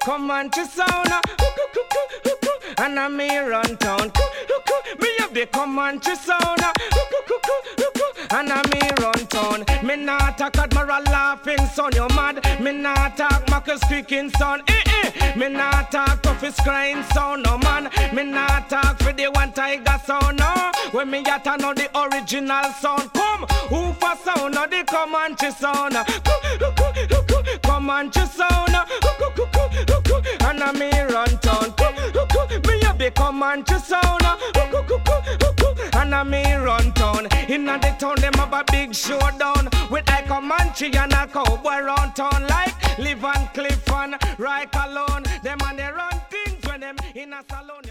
Comanche sound, and I me run town. Me have the Comanche sound, and I me run town. Me not talk Admiral laughing son, you mad. Me not talk Marcus speaking son. Me not talk Toughest crying sound, no man. Me not talk for the one tiger sound, no. When me got to know the original sound, come. Who for sound, no the Comanche sound. Comanche sound, and I me run town. Me have the Comanche sound, and I me run town. Inna the town, them have a big showdown with a Comanche and a cowboy round town like Live and Cliff and Rike alone. Them and they run things when them in a salon.